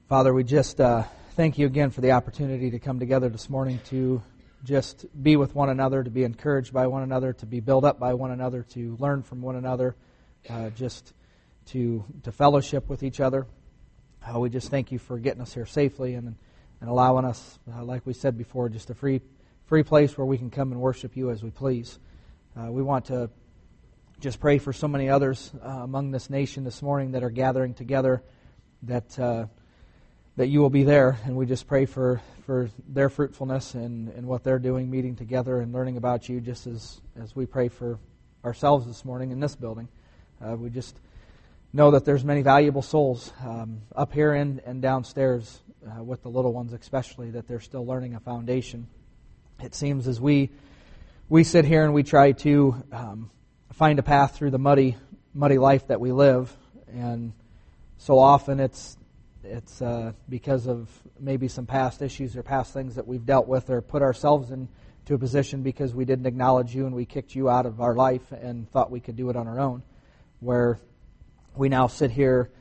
Father, we just thank you again for the opportunity to come together this morning to just be with one another, to be encouraged by one another, to be built up by one another, to learn from one another, just to fellowship with each other. We just thank you for getting us here safely and allowing us, like we said before, just a free place where we can come and worship you as we please. We want to just pray for so many others among this nation this morning that are gathering together, that you will be there, and we just pray for their fruitfulness and what they're doing, meeting together and learning about you, just as we pray for ourselves this morning in this building. We just know that there's many valuable souls up here and downstairs with the little ones especially, that they're still learning a foundation. It seems as we sit here and we try to find a path through the muddy life that we live, and so often it's because of maybe some past issues or past things that we've dealt with or put ourselves into a position because we didn't acknowledge you and we kicked you out of our life and thought we could do it on our own, where we now sit here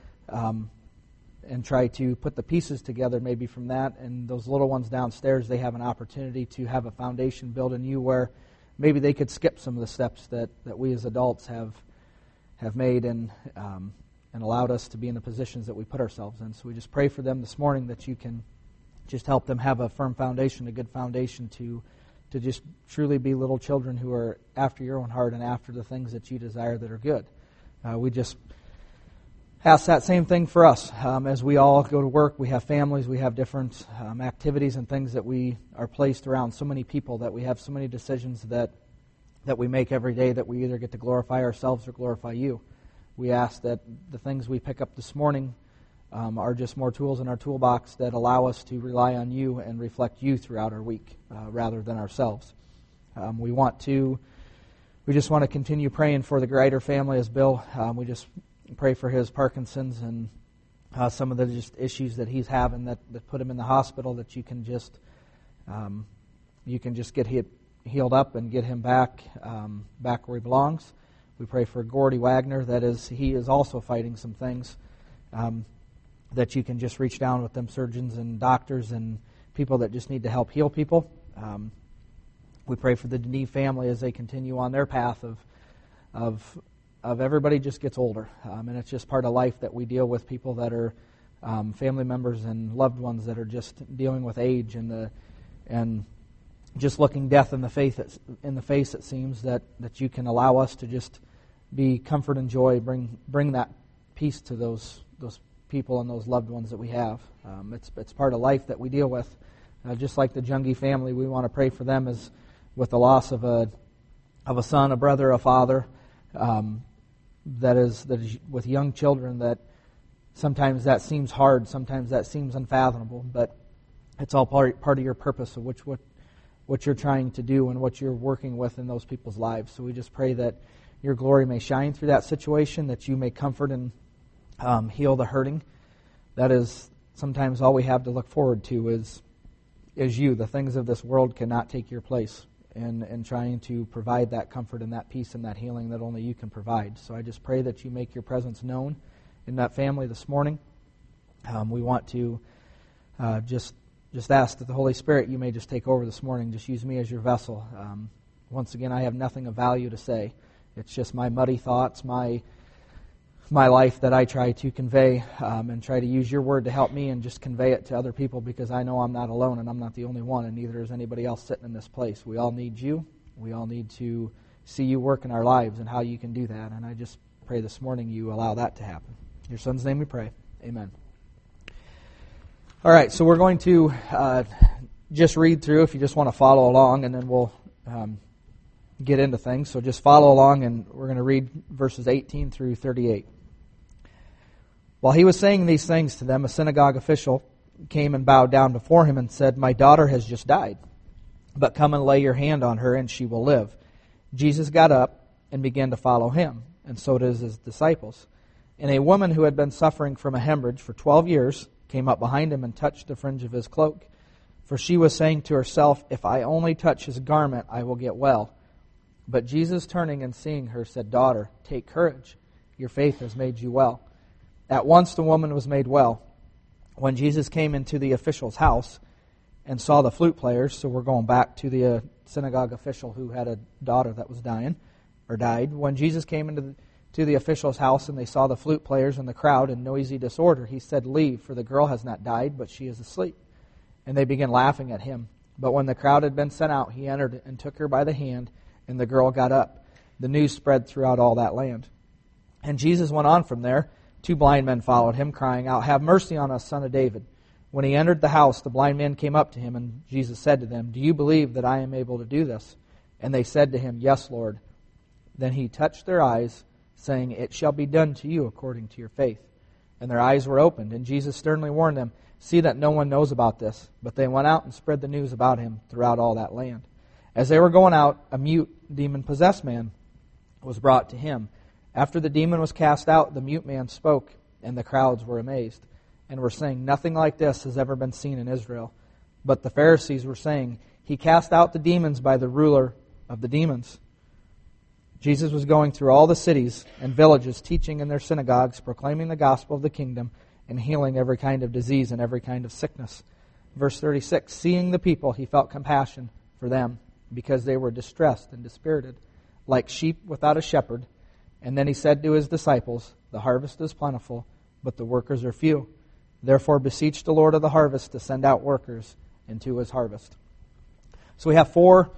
and try to put the pieces together maybe from that, and those little ones downstairs, they have an opportunity to have a foundation built in you where maybe they could skip some of the steps that we as adults have made and allowed us to be in the positions that we put ourselves in. So we just pray for them this morning that you can just help them have a firm foundation, a good foundation to just truly be little children who are after your own heart and after the things that you desire that are good. We just ask that same thing for us. As we all go to work, we have families, we have different activities and things that we are placed around so many people, that we have so many decisions that we make every day, that we either get to glorify ourselves or glorify you. We ask that the things we pick up this morning are just more tools in our toolbox that allow us to rely on you and reflect you throughout our week rather than ourselves. We just want to continue praying for the Greider family as Bill. We just pray for his Parkinson's and some of the just issues that he's having that put him in the hospital, that you can just get healed up and get him back where he belongs. We pray for Gordy Wagner, he is also fighting some things, that you can just reach down with them surgeons and doctors and people that just need to help heal people. We pray for the Denis family as they continue on their path of everybody just gets older, and it's just part of life that we deal with people that are family members and loved ones that are just dealing with age and just looking death in the face. It seems that you can allow us to just be comfort and joy, bring that peace to those people and those loved ones that we have. It's part of life that we deal with. Just like the Jungi family, we want to pray for them as with the loss of a son, a brother, a father. That is with young children, that sometimes that seems hard, sometimes that seems unfathomable, but it's all part of your purpose of what you're trying to do and what you're working with in those people's lives. So we just pray that your glory may shine through that situation, that you may comfort and heal the hurting. That is sometimes all we have to look forward to is you. The things of this world cannot take your place in trying to provide that comfort and that peace and that healing that only you can provide. So I just pray that you make your presence known in that family this morning. We want to just ask that the Holy Spirit, you may just take over this morning. Just use me as your vessel. Once again, I have nothing of value to say. It's just my muddy thoughts, my life that I try to convey and try to use your word to help me and just convey it to other people, because I know I'm not alone and I'm not the only one, and neither is anybody else sitting in this place. We all need you. We all need to see you work in our lives and how you can do that. And I just pray this morning you allow that to happen. In your Son's name we pray. Amen. All right, so we're going to just read through if you just want to follow along, and then we'll get into things. So just follow along, and we're going to read verses 18 through 38. While he was saying these things to them, a synagogue official came and bowed down before him and said, "My daughter has just died, but come and lay your hand on her and she will live." Jesus got up and began to follow him, and so did his disciples. And a woman who had been suffering from a hemorrhage for 12 years came up behind him and touched the fringe of his cloak. For she was saying to herself, "If I only touch his garment, I will get well." But Jesus, turning and seeing her, said, "Daughter, take courage. Your faith has made you well." At once the woman was made well. when Jesus came into the official's house and saw the flute players, so we're going back to the synagogue official who had a daughter that was died. When Jesus came into the official's house and they saw the flute players and the crowd in noisy disorder, he said, "Leave, for the girl has not died, but she is asleep." And they began laughing at him. But when the crowd had been sent out, he entered and took her by the hand, and the girl got up. The news spread throughout all that land. And Jesus went on from there. 2 blind men followed him, crying out, "Have mercy on us, Son of David." When he entered the house, the blind men came up to him, and Jesus said to them, "Do you believe that I am able to do this?" And they said to him, "Yes, Lord." Then he touched their eyes, saying, "It shall be done to you according to your faith." And their eyes were opened, and Jesus sternly warned them, "See that no one knows about this." But they went out and spread the news about him throughout all that land. As they were going out, a mute, demon-possessed man was brought to him. After the demon was cast out, the mute man spoke, and the crowds were amazed, and were saying, "Nothing like this has ever been seen in Israel." But the Pharisees were saying, "He cast out the demons by the ruler of the demons." Jesus was going through all the cities and villages, teaching in their synagogues, proclaiming the gospel of the kingdom, and healing every kind of disease and every kind of sickness. Verse 36, seeing the people, he felt compassion for them, because they were distressed and dispirited, like sheep without a shepherd. And then he said to his disciples, "The harvest is plentiful, but the workers are few. Therefore beseech the Lord of the harvest to send out workers into his harvest." So we have four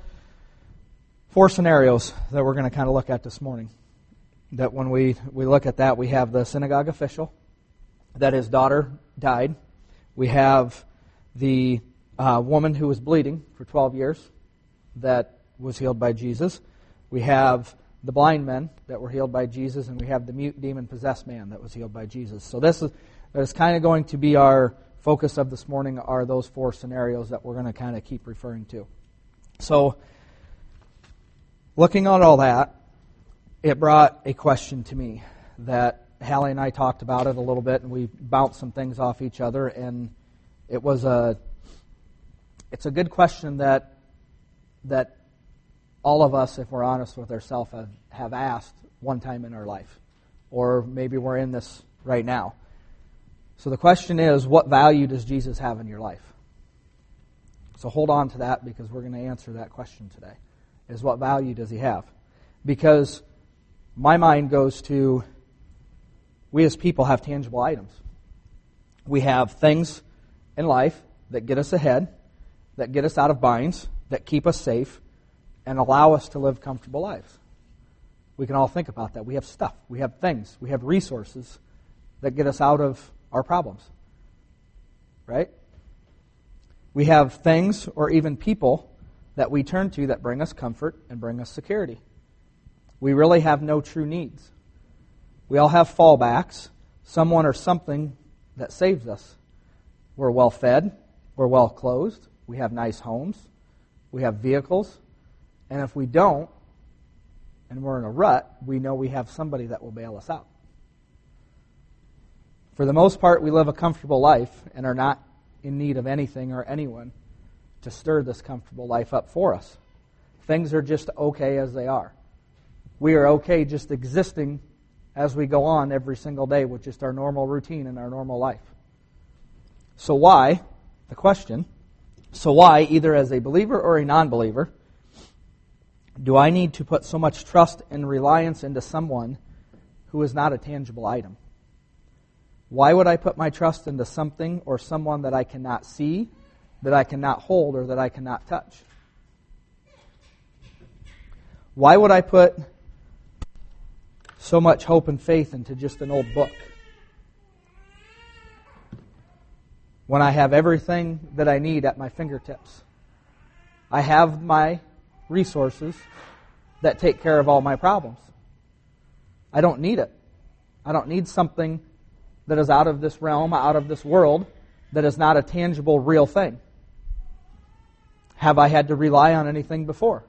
scenarios that we're going to kind of look at this morning. That when we look at that, we have the synagogue official, that his daughter died. We have the woman who was bleeding for 12 years that was healed by Jesus. We have the blind men that were healed by Jesus, and we have the mute demon-possessed man that was healed by Jesus. So that is kind of going to be our focus of this morning, are those 4 scenarios that we're going to kind of keep referring to. So, looking at all that, it brought a question to me that Hallie and I talked about it a little bit, and we bounced some things off each other, and it's a good question that all of us, if we're honest with ourselves, have asked one time in our life, or maybe we're in this right now. So the question is, what value does Jesus have in your life? So hold on to that, because we're going to answer that question today, is what value does he have? Because my mind goes to, we as people have tangible items. We have things in life that get us ahead, that get us out of binds, that keep us safe, and allow us to live comfortable lives. We can all think about that. We have stuff, we have things, we have resources that get us out of our problems. Right? We have things or even people that we turn to that bring us comfort and bring us security. We really have no true needs. We all have fallbacks, someone or something that saves us. We're well fed, we're well clothed, we have nice homes, we have vehicles, and if we don't, and we're in a rut, we know we have somebody that will bail us out. For the most part, we live a comfortable life and are not in need of anything or anyone to stir this comfortable life up for us. Things are just okay as they are. We are okay just existing as we go on every single day with just our normal routine and our normal life. So why, the question, either as a believer or a non-believer, do I need to put so much trust and reliance into someone who is not a tangible item? Why would I put my trust into something or someone that I cannot see, that I cannot hold, or that I cannot touch? Why would I put so much hope and faith into just an old book when I have everything that I need at my fingertips? I have my resources that take care of all my problems. I don't need it. I don't need something that is out of this realm, out of this world, that is not a tangible, real thing. Have I had to rely on anything before?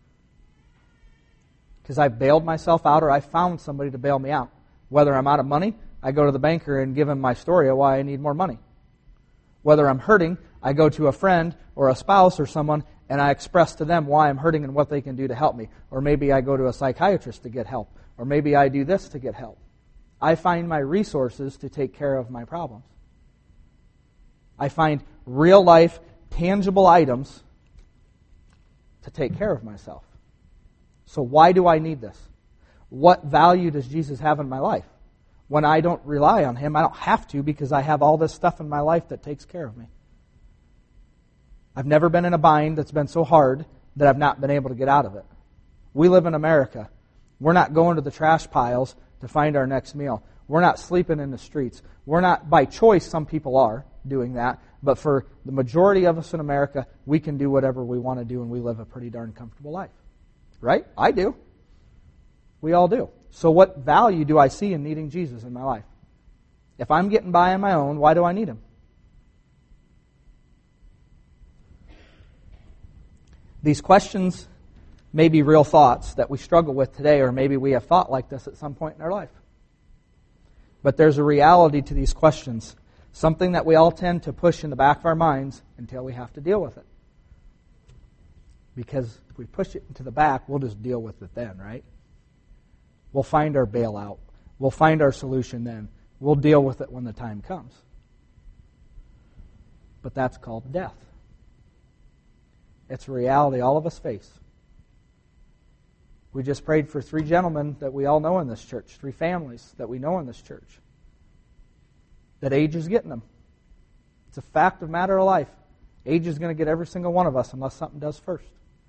Because I bailed myself out, or I found somebody to bail me out. Whether I'm out of money, I go to the banker and give him my story of why I need more money. Whether I'm hurting, I go to a friend or a spouse or someone and I express to them why I'm hurting and what they can do to help me. Or maybe I go to a psychiatrist to get help. Or maybe I do this to get help. I find my resources to take care of my problems. I find real life, tangible items to take care of myself. So why do I need this? What value does Jesus have in my life? When I don't rely on Him, I don't have to because I have all this stuff in my life that takes care of me. I've never been in a bind that's been so hard that I've not been able to get out of it. We live in America. We're not going to the trash piles to find our next meal. We're not sleeping in the streets. We're not, by choice, some people are doing that, but for the majority of us in America, we can do whatever we want to do and we live a pretty darn comfortable life. Right? I do. We all do. So what value do I see in needing Jesus in my life? If I'm getting by on my own, why do I need Him? These questions may be real thoughts that we struggle with today, or maybe we have thought like this at some point in our life. But there's a reality to these questions, something that we all tend to push in the back of our minds until we have to deal with it. Because if we push it into the back, we'll just deal with it then, right? We'll find our bailout. We'll find our solution then. We'll deal with it when the time comes. But that's called death. It's a reality all of us face. We just prayed for 3 gentlemen that we all know in this church, 3 families that we know in this church, that age is getting them. It's a fact of matter of life. Age is going to get every single one of us unless something does first.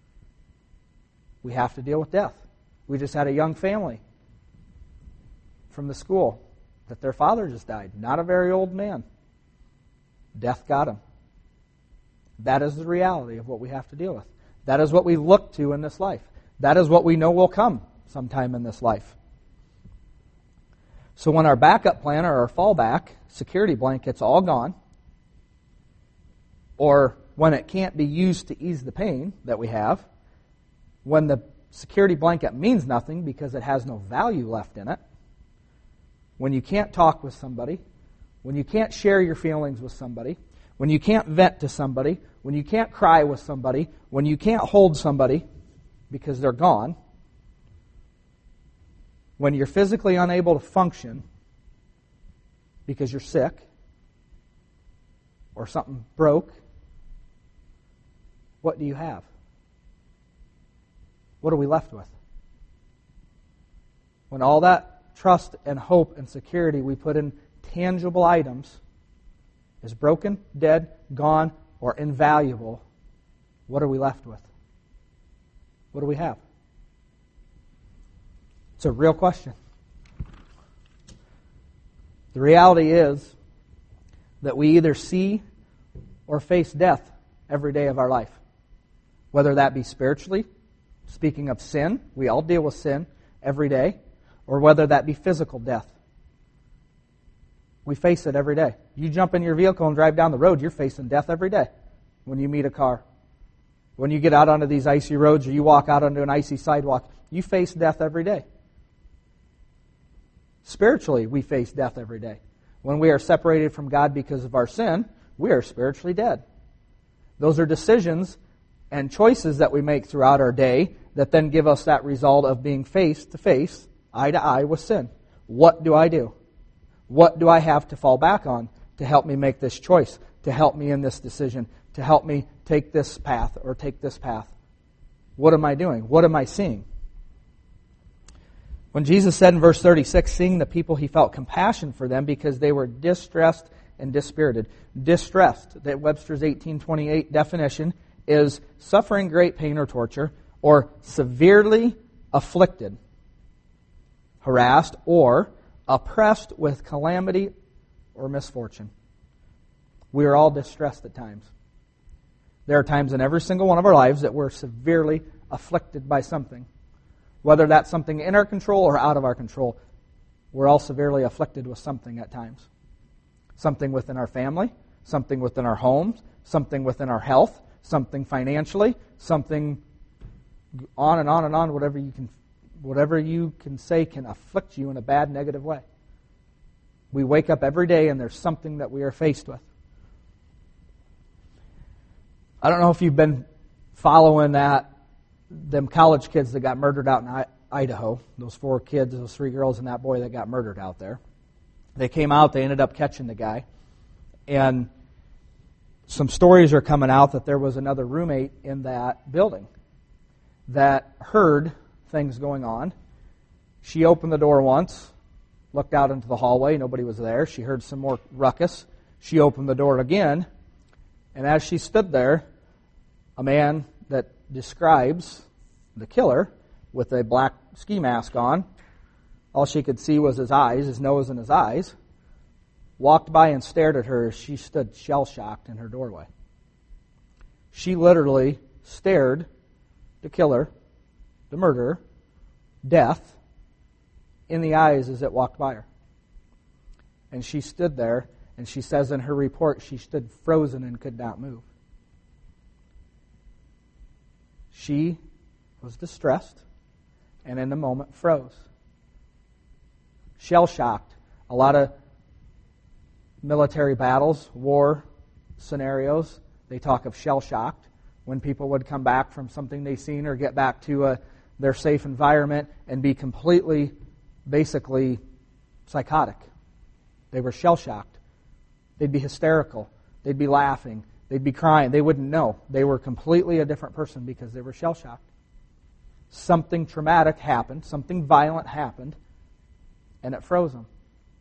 We have to deal with death. We just had a young family from the school that their father just died. Not a very old man. Death got him. That is the reality of what we have to deal with. That is what we look to in this life. That is what we know will come sometime in this life. So when our backup plan or our fallback security blanket's all gone, or when it can't be used to ease the pain that we have, when the security blanket means nothing because it has no value left in it, when you can't talk with somebody, when you can't share your feelings with somebody, when you can't vent to somebody, when you can't cry with somebody, when you can't hold somebody because they're gone, when you're physically unable to function because you're sick or something broke, what do you have? What are we left with? When all that trust and hope and security we put in tangible items is broken, dead, gone, or invaluable, what are we left with? What do we have? It's a real question. The reality is that we either see or face death every day of our life. Whether that be spiritually, speaking of sin, we all deal with sin every day, or whether that be physical death. We face it every day. You jump in your vehicle and drive down the road, you're facing death every day when you meet a car. When you get out onto these icy roads or you walk out onto an icy sidewalk, you face death every day. Spiritually, we face death every day. When we are separated from God because of our sin, we are spiritually dead. Those are decisions and choices that we make throughout our day that then give us that result of being face to face, eye to eye with sin. What do I do? What do I have to fall back on to help me make this choice, to help me in this decision, to help me take this path or take this path? What am I doing? What am I seeing? When Jesus said in verse 36, seeing the people, He felt compassion for them because they were distressed and dispirited. Distressed, that Webster's 1828 definition, is suffering great pain or torture, or severely afflicted, harassed, or oppressed with calamity or misfortune. We are all distressed at times. There are times in every single one of our lives that we're severely afflicted by something. Whether that's something in our control or out of our control, we're all severely afflicted with something at times. Something within our family, something within our homes, something within our health, something financially, something on and on and on, whatever you can say can afflict you in a bad, negative way. We wake up every day and there's something that we are faced with. I don't know if you've been following them college kids that got murdered out in Idaho. Those 4 kids, those 3 girls and that boy that got murdered out there. They came out, they ended up catching the guy. And some stories are coming out that there was another roommate in that building that heard things going on. She opened the door once, looked out into the hallway, nobody was there. She heard some more ruckus. She opened the door again, and as she stood there, a man that describes the killer with a black ski mask on, all she could see was his eyes, his nose and his eyes, walked by and stared at her as she stood shell-shocked in her doorway. She literally stared the killer, the murderer, death, in the eyes as it walked by her. And she stood there, and she says in her report, she stood frozen and could not move. She was distressed, and in a moment froze. Shell-shocked. A lot of military battles, war scenarios, they talk of shell-shocked. When people would come back from something they've seen or get back to their safe environment and be completely, basically, psychotic. They were shell-shocked. They'd be hysterical. They'd be laughing. They'd be crying. They wouldn't know. They were completely a different person because they were shell-shocked. Something traumatic happened. Something violent happened. And it froze them.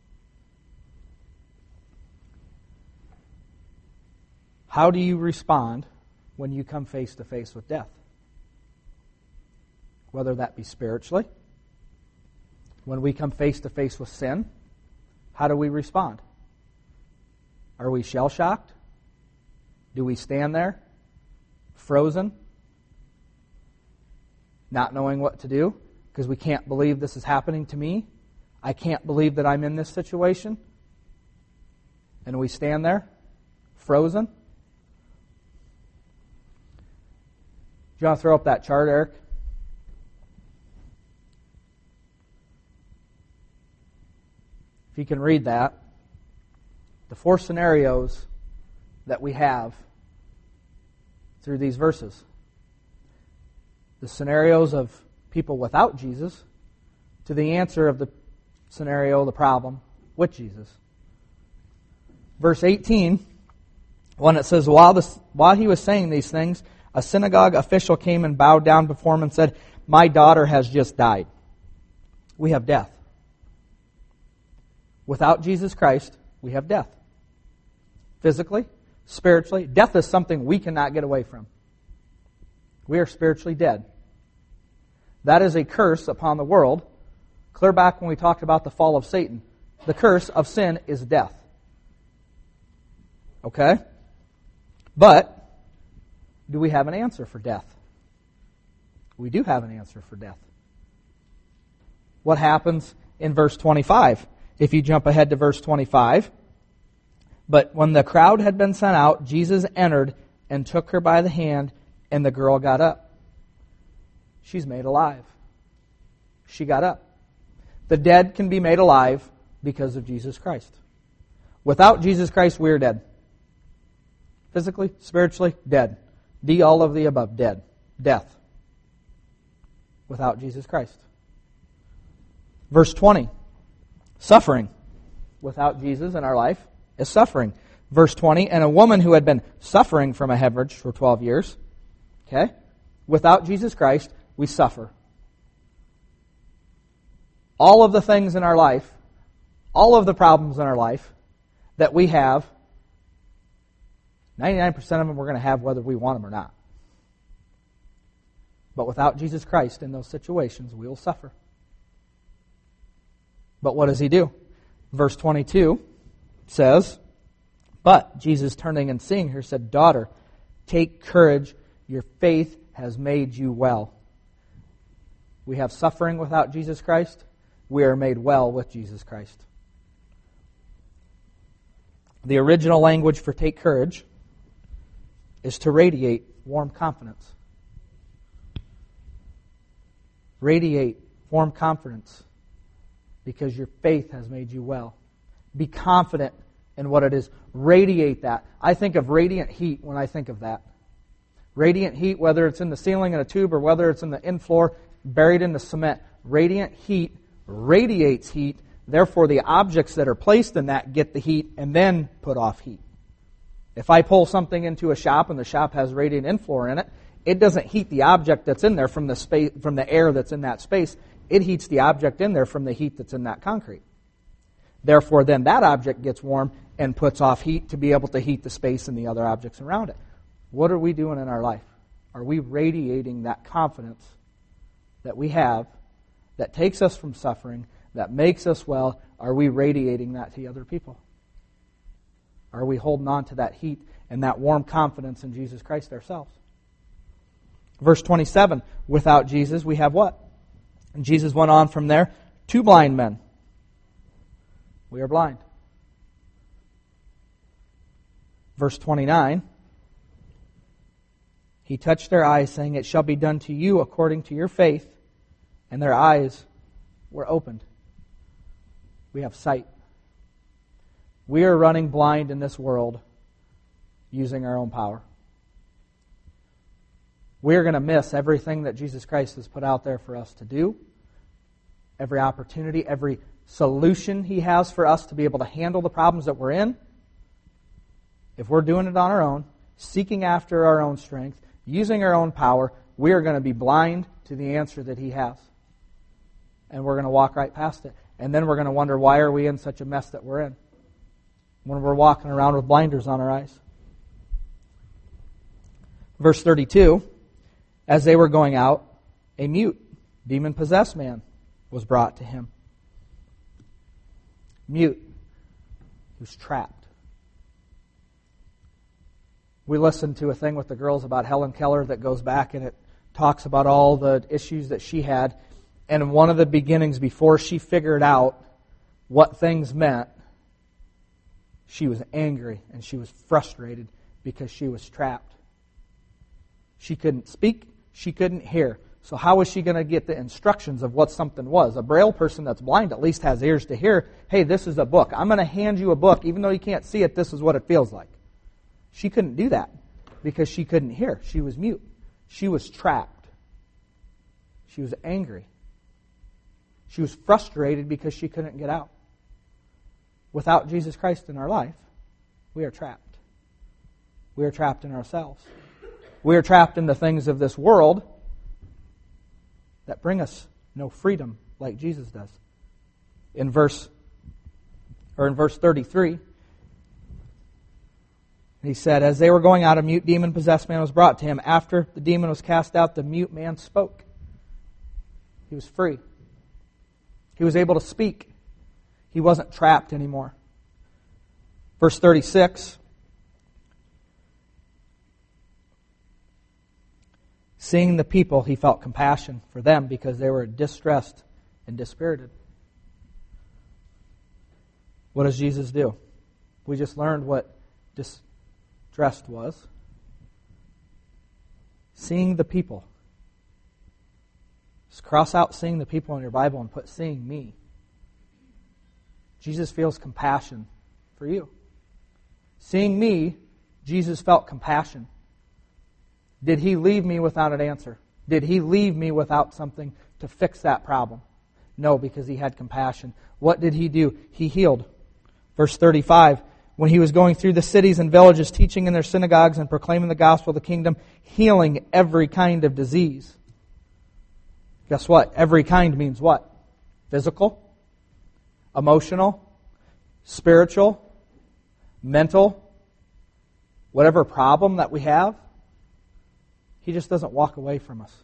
How do you respond when you come face to face with death? Whether that be spiritually, when we come face to face with sin, how do we respond? Are we shell-shocked? Do we stand there, frozen, not knowing what to do because we can't believe this is happening to me? I can't believe that I'm in this situation. And we stand there, frozen. Do you want to throw up that chart, Eric? If you can read that, the 4 scenarios that we have through these verses. The scenarios of people without Jesus to the answer of the scenario, the problem, with Jesus. Verse 18, when it says, while he was saying these things, a synagogue official came and bowed down before him and said, "My daughter has just died." We have death. Without Jesus Christ, we have death. Physically, spiritually, death is something we cannot get away from. We are spiritually dead. That is a curse upon the world. Clear back when we talked about the fall of Satan. The curse of sin is death. Okay? But, do we have an answer for death? We do have an answer for death. What happens in verse 25? If you jump ahead to verse 25. But when the crowd had been sent out, Jesus entered and took her by the hand, and the girl got up. She's made alive. She got up. The dead can be made alive because of Jesus Christ. Without Jesus Christ, we're dead. Physically, spiritually, dead. D, all of the above, dead. Death. Without Jesus Christ. Verse 20. Suffering. Without Jesus in our life is suffering. Verse 20. And a woman who had been suffering from a hemorrhage for 12 years. Okay? Without Jesus Christ, we suffer. All of the things in our life, all of the problems in our life that we have, 99% of them we're going to have whether we want them or not. But without Jesus Christ in those situations, we will suffer. But what does he do? Verse 22 says, but Jesus, turning and seeing her, said, "Daughter, take courage. Your faith has made you well." We have suffering without Jesus Christ. We are made well with Jesus Christ. The original language for take courage is to radiate warm confidence. Radiate warm confidence because your faith has made you well. Be confident in what it is. Radiate that. I think of radiant heat when I think of that. Radiant heat, whether it's in the ceiling in a tube or whether it's in the in-floor buried in the cement. Radiant heat radiates heat. Therefore, the objects that are placed in that get the heat and then put off heat. If I pull something into a shop and the shop has radiant infloor in it, it doesn't heat the object that's in there from the space, from the air that's in that space. It heats the object in there from the heat that's in that concrete. Therefore, then that object gets warm and puts off heat to be able to heat the space and the other objects around it. What are we doing in our life? Are we radiating that confidence that we have that takes us from suffering, that makes us well? Are we radiating that to other people? Are we holding on to that heat and that warm confidence in Jesus Christ ourselves? Verse 27, without Jesus, we have what? And Jesus went on from there, 2 blind men. We are blind. Verse 29, he touched their eyes, saying, it shall be done to you according to your faith. And their eyes were opened. We have sight. We are running blind in this world using our own power. We're going to miss everything that Jesus Christ has put out there for us to do, every opportunity, every solution He has for us to be able to handle the problems that we're in. If we're doing it on our own, seeking after our own strength, using our own power, we are going to be blind to the answer that He has. And we're going to walk right past it. And then we're going to wonder, why are we in such a mess that we're in? When we're walking around with blinders on our eyes. Verse 32, as they were going out, a mute, demon-possessed man was brought to him. Mute. He was trapped. We listened to a thing with the girls about Helen Keller that goes back and it talks about all the issues that she had. And one of the beginnings, before she figured out what things meant, she was angry and she was frustrated because she was trapped. She couldn't speak, she couldn't hear. So how was she going to get the instructions of what something was? A Braille person that's blind at least has ears to hear, hey, this is a book. I'm going to hand you a book. Even though you can't see it, this is what it feels like. She couldn't do that because she couldn't hear. She was mute. She was trapped. She was angry. She was frustrated because she couldn't get out. Without Jesus Christ in our life, we are trapped. We are trapped in ourselves. We are trapped in the things of this world that bring us no freedom like Jesus does. In verse 33, he said, as they were going out, a mute demon-possessed man was brought to him. After the demon was cast out, the mute man spoke. He was free. He was able to speak. He wasn't trapped anymore. Verse 36. Seeing the people, he felt compassion for them because they were distressed and dispirited. What does Jesus do? We just learned what distressed was. Seeing the people. Just cross out seeing the people in your Bible and put seeing me. Jesus feels compassion for you. Seeing me, Jesus felt compassion. Did He leave me without an answer? Did He leave me without something to fix that problem? No, because He had compassion. What did He do? He healed. Verse 35, when He was going through the cities and villages, teaching in their synagogues and proclaiming the gospel of the kingdom, healing every kind of disease. Guess what? Every kind means what? Physical, emotional, spiritual, mental, whatever problem that we have. He just doesn't walk away from us.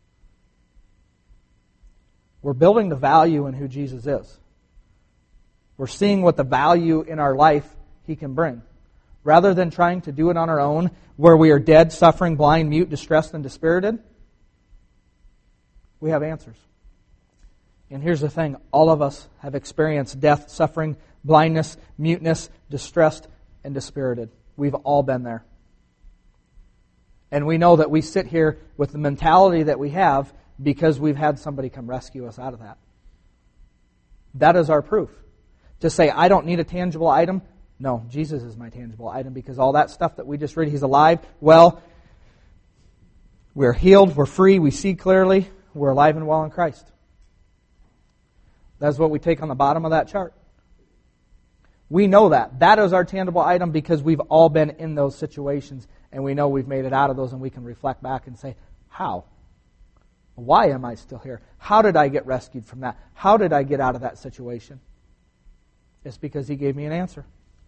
We're building the value in who Jesus is. We're seeing what the value in our life He can bring. Rather than trying to do it on our own, where we are dead, suffering, blind, mute, distressed, and dispirited, we have answers. And here's the thing, all of us have experienced death, suffering, blindness, muteness, distressed, and dispirited. We've all been there. And we know that we sit here with the mentality that we have because we've had somebody come rescue us out of that. That is our proof. To say, I don't need a tangible item. No, Jesus is my tangible item because all that stuff that we just read, He's alive. Well, we're healed, we're free, we see clearly, we're alive and well in Christ. That's what we take on the bottom of that chart. We know that. That is our tangible item because we've all been in those situations and we know we've made it out of those and we can reflect back and say, how? Why am I still here? How did I get rescued from that? How did I get out of that situation? It's because He gave me an answer.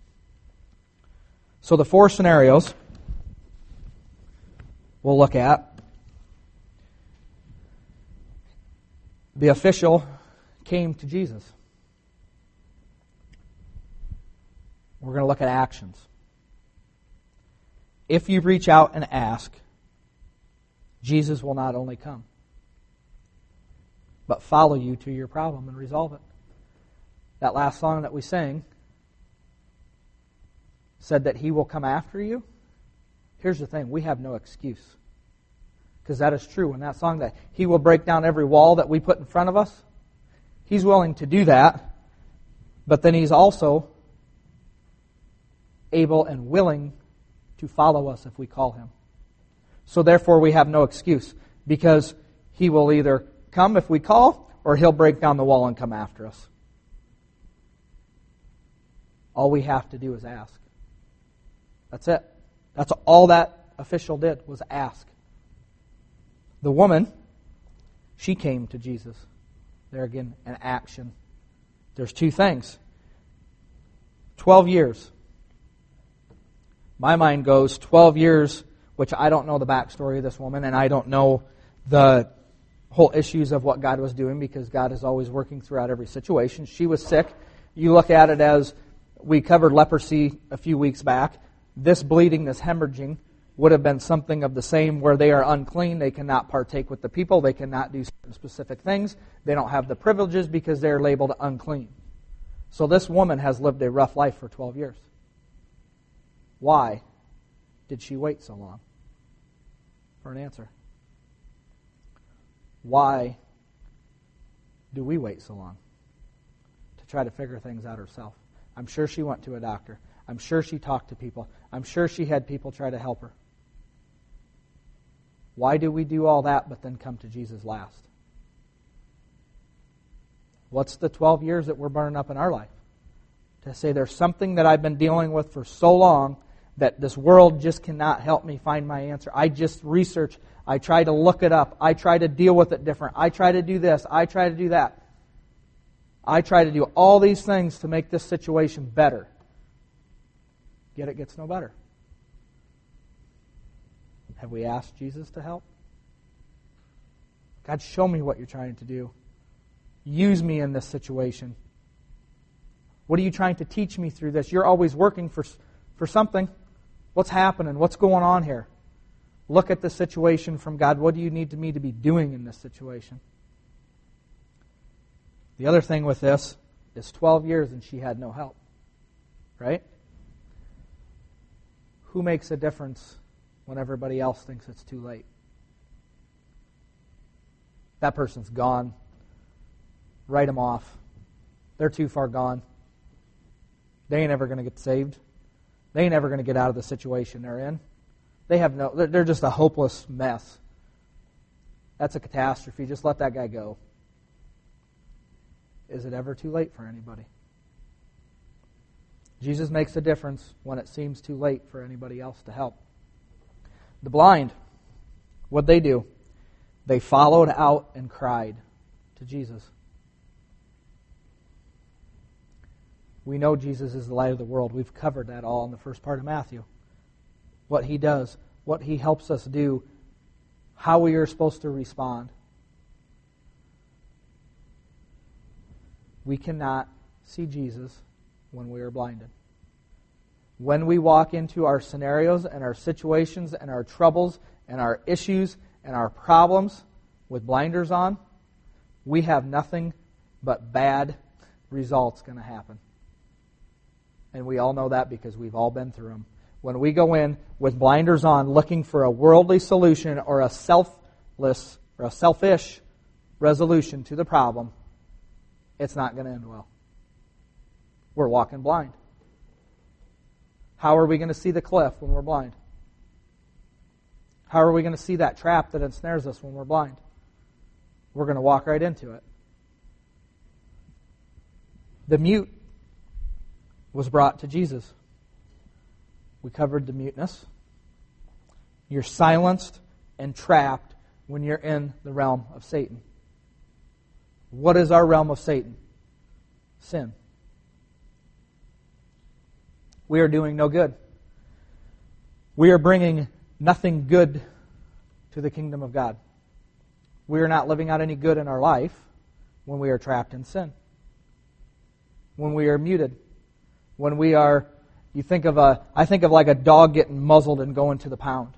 So the 4 scenarios we'll look at. The official came to Jesus. We're going to look at actions. If you reach out and ask, Jesus will not only come, but follow you to your problem and resolve it. That last song that we sang said that He will come after you. Here's the thing, we have no excuse. Because that is true in that song, that He will break down every wall that we put in front of us. He's willing to do that, but then He's also able and willing to follow us if we call Him. So therefore we have no excuse, because He will either come if we call, or He'll break down the wall and come after us. All we have to do is ask. That's it. That's all that official did, was ask. The woman, she came to Jesus. There again, an action. There's 2 things. 12 years. My mind goes 12 years, which I don't know the backstory of this woman, and I don't know the whole issues of what God was doing, because God is always working throughout every situation. She was sick. You look at it as, we covered leprosy a few weeks back. This bleeding, this hemorrhaging, would have been something of the same, where they are unclean. They cannot partake with the people. They cannot do certain specific things. They don't have the privileges because they're labeled unclean. So this woman has lived a rough life for 12 years. Why did she wait so long for an answer? Why do we wait so long to try to figure things out herself? I'm sure she went to a doctor. I'm sure she talked to people. I'm sure she had people try to help her. Why do we do all that but then come to Jesus last? What's the 12 years that we're burning up in our life? To say there's something that I've been dealing with for so long that this world just cannot help me find my answer. I just research. I try to look it up. I try to deal with it different. I try to do this. I try to do that. I try to do all these things to make this situation better. Yet it gets no better. Have we asked Jesus to help? God, show me what you're trying to do. Use me in this situation. What are you trying to teach me through this? You're always working for something. What's happening? What's going on here? Look at the situation from God. What do you need me to be doing in this situation? The other thing with this is 12 years and she had no help. Right? Who makes a difference when everybody else thinks it's too late? That person's gone. Write them off. They're too far gone. They ain't ever going to get saved. They ain't ever going to get out of the situation they're in. They're just a hopeless mess. That's a catastrophe. Just let that guy go. Is it ever too late for anybody? Jesus makes a difference when it seems too late for anybody else to help. The blind, what'd they do? They followed out and cried to Jesus. We know Jesus is the light of the world. We've covered that all in the first part of Matthew. What He does, what He helps us do, how we are supposed to respond. We cannot see Jesus when we are blinded. When we walk into our scenarios and our situations and our troubles and our issues and our problems with blinders on, we have nothing but bad results going to happen. And we all know that because we've all been through them. When we go in with blinders on looking for a worldly solution or a selfless or a selfish resolution to the problem, it's not going to end well. We're walking blind. How are we going to see the cliff when we're blind? How are we going to see that trap that ensnares us when we're blind? We're going to walk right into it. The mute was brought to Jesus. We covered the muteness. You're silenced and trapped when you're in the realm of Satan. What is our realm of Satan? Sin. We are doing no good. We are bringing nothing good to the kingdom of God. We are not living out any good in our life when we are trapped in sin. When we are muted. When we are, I think of like a dog getting muzzled and going to the pound.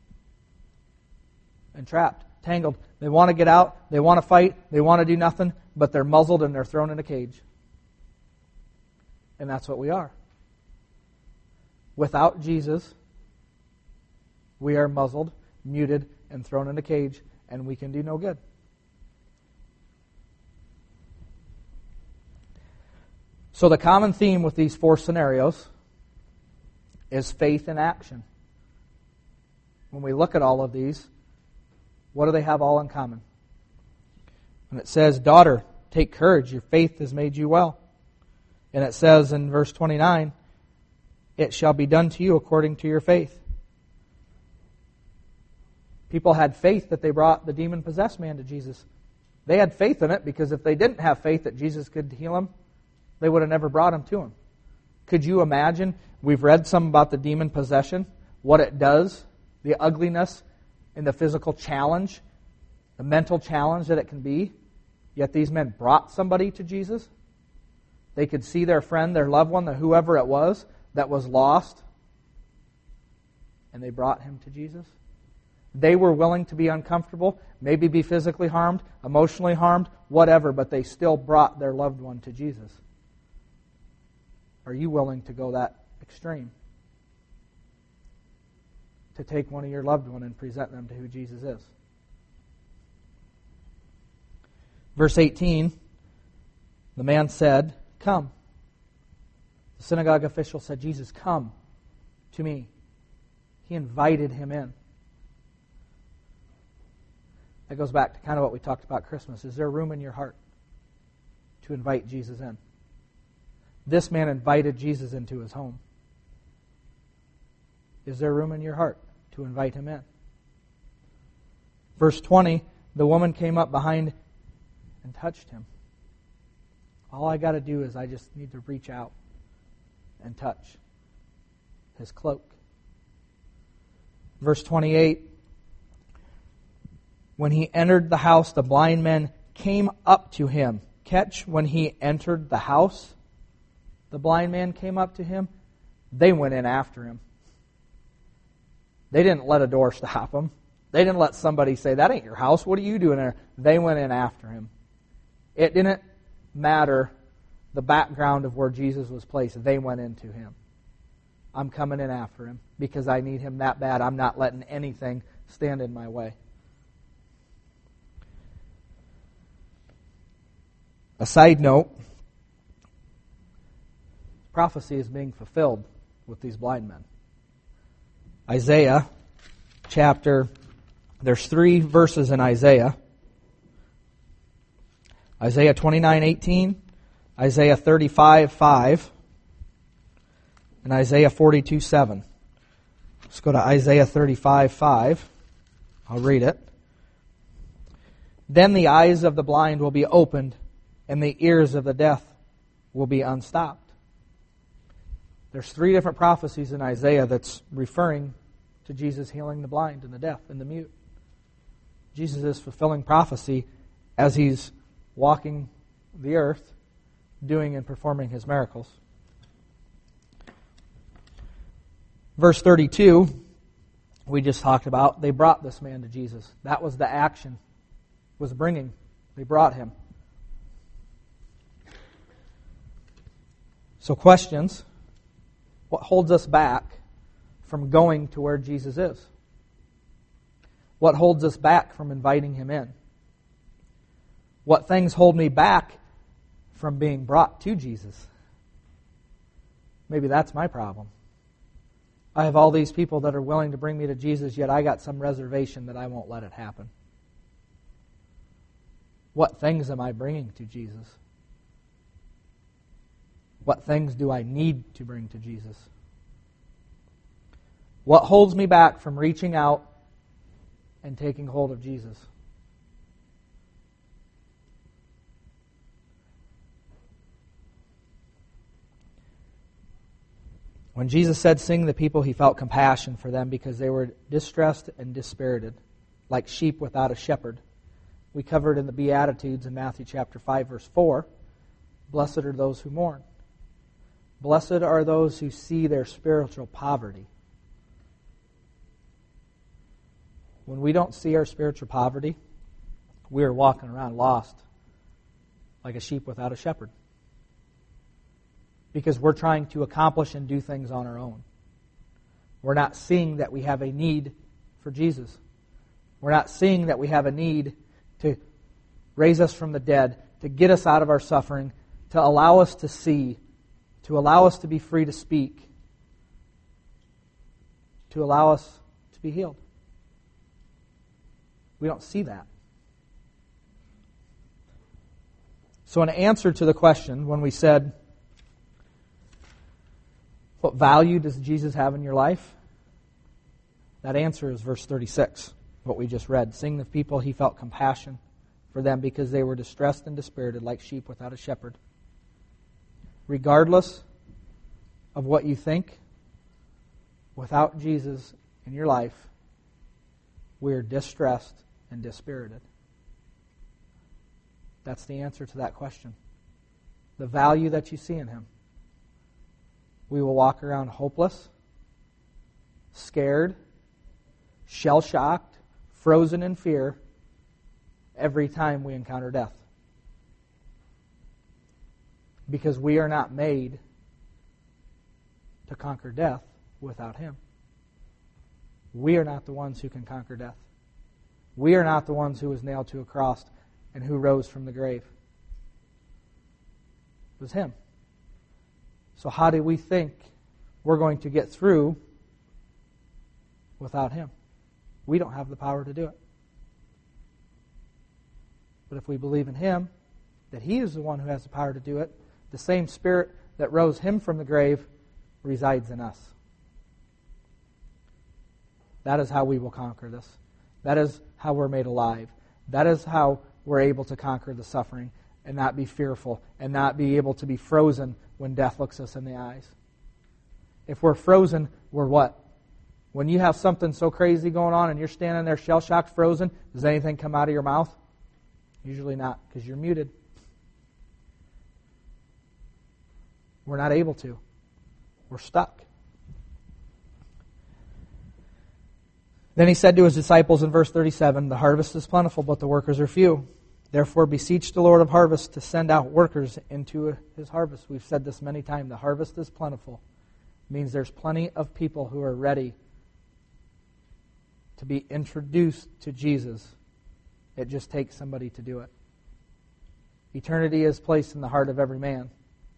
And trapped, tangled. They want to get out, they want to fight, they want to do nothing, but they're muzzled and they're thrown in a cage. And that's what we are. Without Jesus, we are muzzled, muted, and thrown in a cage, and we can do no good. So the common theme with these four scenarios is faith in action. When we look at all of these, what do they have all in common? And it says, "Daughter, take courage, your faith has made you well." And it says in verse 29, "It shall be done to you according to your faith." People had faith that they brought the demon-possessed man to Jesus. They had faith in it because if they didn't have faith that Jesus could heal him, they would have never brought him to him. Could you imagine? We've read some about the demon possession, what it does, the ugliness and the physical challenge, the mental challenge that it can be. Yet these men brought somebody to Jesus. They could see their friend, their loved one, whoever it was that was lost, and they brought him to Jesus. They were willing to be uncomfortable, maybe be physically harmed, emotionally harmed, whatever, but they still brought their loved one to Jesus. Are you willing to go that extreme? To take one of your loved one and present them to who Jesus is? Verse 18, the man said, "Come." The synagogue official said, "Jesus, come to me." He invited him in. That goes back to kind of what we talked about Christmas. Is there room in your heart to invite Jesus in? This man invited Jesus into his home. Is there room in your heart to invite him in? Verse 20, the woman came up behind and touched him. All I got to do is I just need to reach out and touch his cloak. Verse 28, when he entered the house, the blind men came up to him. Catch, when he entered the house, the blind man came up to him. They went in after him. They didn't let a door stop them. They didn't let somebody say, "That ain't your house. What are you doing there?" They went in after him. It didn't matter the background of where Jesus was placed. They went into him. I'm coming in after him because I need him that bad. I'm not letting anything stand in my way. A side note, prophecy is being fulfilled with these blind men. Isaiah chapter, there's 3 verses in Isaiah. Isaiah 29:18, Isaiah 35:5, and Isaiah 42:7. Let's go to Isaiah 35:5. I'll read it. "Then the eyes of the blind will be opened, and the ears of the deaf will be unstopped." There's 3 different prophecies in Isaiah that's referring to Jesus healing the blind and the deaf and the mute. Jesus is fulfilling prophecy as he's walking the earth, doing and performing his miracles. Verse 32, we just talked about, they brought this man to Jesus. That was the action, was bringing. They brought him. So questions. What holds us back from going to where Jesus is? What holds us back from inviting him in? What things hold me back from being brought to Jesus? Maybe that's my problem. I have all these people that are willing to bring me to Jesus, yet I got some reservation that I won't let it happen. What things am I bringing to Jesus? What things do I need to bring to Jesus? What holds me back from reaching out and taking hold of Jesus? When Jesus said, "Sing the people," he felt compassion for them because they were distressed and dispirited, like sheep without a shepherd. We covered in the Beatitudes in Matthew chapter 5, verse 4, "Blessed are those who mourn. Blessed are those who see their spiritual poverty." When we don't see our spiritual poverty, we are walking around lost, like a sheep without a shepherd. Because we're trying to accomplish and do things on our own. We're not seeing that we have a need for Jesus. We're not seeing that we have a need to raise us from the dead, to get us out of our suffering, to allow us to see, to allow us to be free to speak, to allow us to be healed. We don't see that. So in answer to the question, when we said, what value does Jesus have in your life? That answer is verse 36, what we just read. "Sing the people, he felt compassion for them because they were distressed and dispirited like sheep without a shepherd." Regardless of what you think, without Jesus in your life, we are distressed and dispirited. That's the answer to that question. The value that you see in him. We will walk around hopeless, scared, shell-shocked, frozen in fear every time we encounter death. Because we are not made to conquer death without him. We are not the ones who can conquer death. We are not the ones who was nailed to a cross and who rose from the grave. It was him. So how do we think we're going to get through without him? We don't have the power to do it. But if we believe in him, that he is the one who has the power to do it, the same Spirit that rose him from the grave resides in us. That is how we will conquer this. That is how we're made alive. That is how we're able to conquer the suffering and not be fearful and not be able to be frozen when death looks us in the eyes. If we're frozen, we're what? When you have something so crazy going on and you're standing there shell-shocked, frozen, does anything come out of your mouth? Usually not, because you're muted. We're not able to. We're stuck. Then he said to his disciples in verse 37, "The harvest is plentiful, but the workers are few. Therefore beseech the Lord of harvest to send out workers into his harvest." We've said this many times. The harvest is plentiful. It means there's plenty of people who are ready to be introduced to Jesus. It just takes somebody to do it. Eternity is placed in the heart of every man.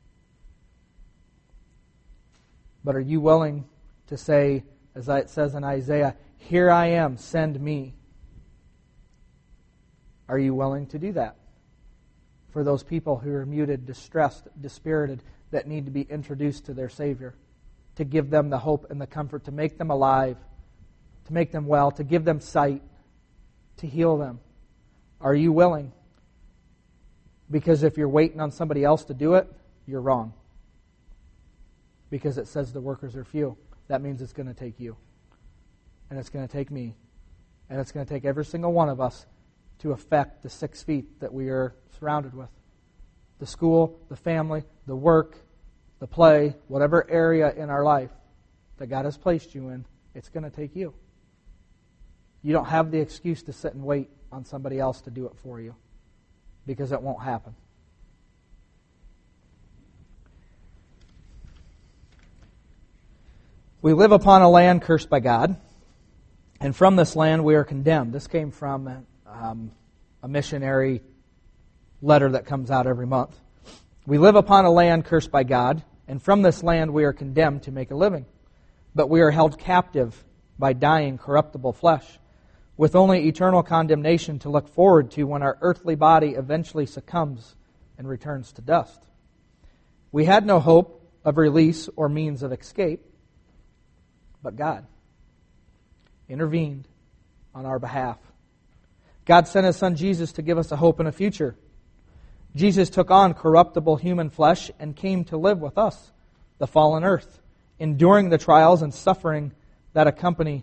But are you willing to say, as it says in Isaiah, "Here I am, send me"? Are you willing to do that for those people who are muted, distressed, dispirited, that need to be introduced to their Savior, to give them the hope and the comfort, to make them alive, to make them well, to give them sight, to heal them? Are you willing? Because if you're waiting on somebody else to do it, you're wrong. Because it says the workers are few. That means it's going to take you. And it's going to take me. And it's going to take every single one of us to affect the 6 feet that we are surrounded with. The school, the family, the work, the play, whatever area in our life that God has placed you in, it's going to take you. You don't have the excuse to sit and wait on somebody else to do it for you, because it won't happen. We live upon a land cursed by God, and from this land we are condemned. This came from a missionary letter that comes out every month. We live upon a land cursed by God, and from this land we are condemned to make a living. But we are held captive by dying, corruptible flesh, with only eternal condemnation to look forward to when our earthly body eventually succumbs and returns to dust. We had no hope of release or means of escape, but God intervened on our behalf. God sent His Son Jesus to give us a hope and a future. Jesus took on corruptible human flesh and came to live with us, the fallen earth, enduring the trials and suffering that accompanying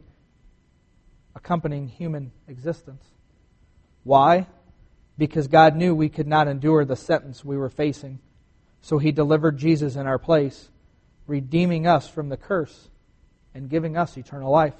human existence. Why? Because God knew we could not endure the sentence we were facing. So He delivered Jesus in our place, redeeming us from the curse and giving us eternal life.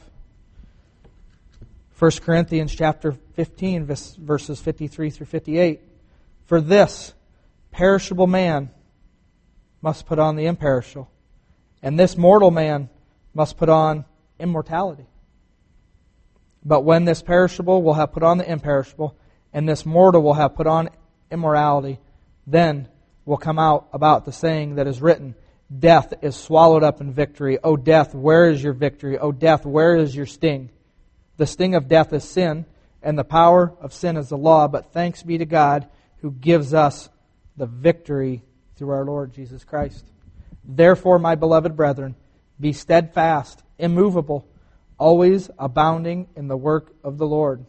1 Corinthians chapter 15, verses 53 through 58. For this perishable man must put on the imperishable, and this mortal man must put on immortality. But when this perishable will have put on the imperishable, and this mortal will have put on immorality, then will come out about the saying that is written, Death is swallowed up in victory. O death, where is your victory? O death, where is your sting? The sting of death is sin, and the power of sin is the law. But thanks be to God who gives us the victory through our Lord Jesus Christ. Therefore, my beloved brethren, be steadfast, immovable, always abounding in the work of the Lord,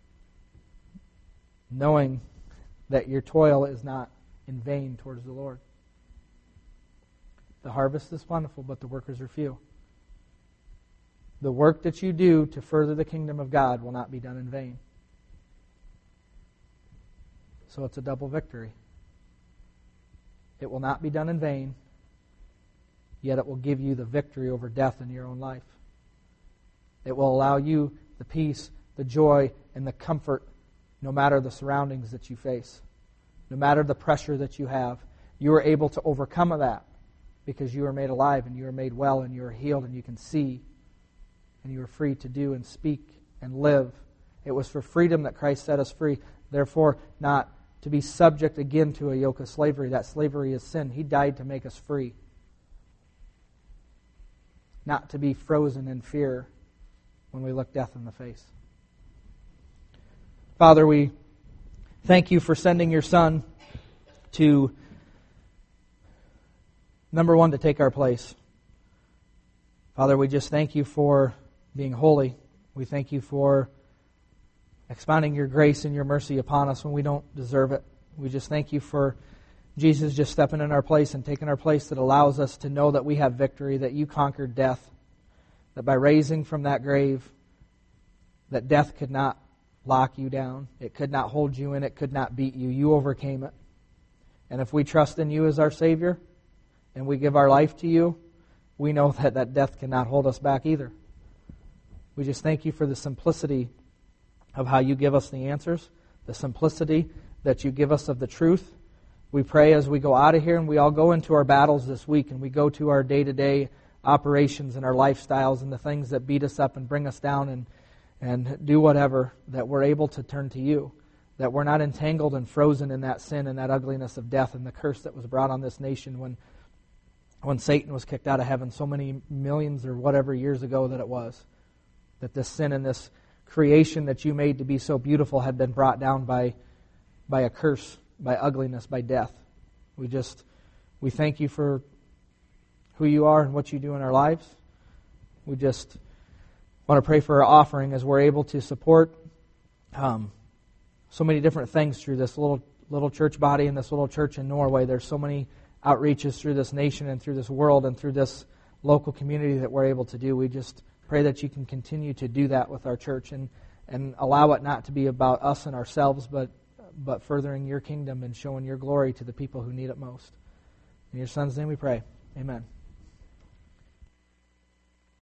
knowing that your toil is not in vain towards the Lord. The harvest is plentiful, but the workers are few. The work that you do to further the kingdom of God will not be done in vain. So it's a double victory. It will not be done in vain, yet it will give you the victory over death in your own life. It will allow you the peace, the joy, and the comfort no matter the surroundings that you face. No matter the pressure that you have, you are able to overcome that because you are made alive and you are made well and you are healed and you can see and you are free to do and speak and live. It was for freedom that Christ set us free. Therefore, not to be subject again to a yoke of slavery. That slavery is sin. He died to make us free. Not to be frozen in fear when we look death in the face. Father, we thank you for sending your Son to, number one, to take our place. Father, we just thank you for being holy. We thank you for expounding your grace and your mercy upon us when we don't deserve it. We just thank you for Jesus just stepping in our place and taking our place that allows us to know that we have victory, that you conquered death, that by raising from that grave, that death could not lock you down. It could not hold you in. It could not beat you. You overcame it. And if we trust in you as our Savior and we give our life to you, we know that death cannot hold us back either. We just thank you for the simplicity of how you give us the answers, the simplicity that you give us of the truth. We pray as we go out of here and we all go into our battles this week and we go to our day-to-day operations and our lifestyles and the things that beat us up and bring us down and do whatever, that we're able to turn to you, that we're not entangled and frozen in that sin and that ugliness of death and the curse that was brought on this nation when Satan was kicked out of heaven so many millions or whatever years ago that it was. That this sin and this creation that you made to be so beautiful had been brought down by a curse, by ugliness, by death. We thank you for who you are and what you do in our lives. We just want to pray for our offering as we're able to support so many different things through this little church body and this little church in Norway. There's so many outreaches through this nation and through this world and through this local community that we're able to do. We just pray that you can continue to do that with our church and allow it not to be about us and ourselves, but furthering your kingdom and showing your glory to the people who need it most. In your Son's name we pray. Amen.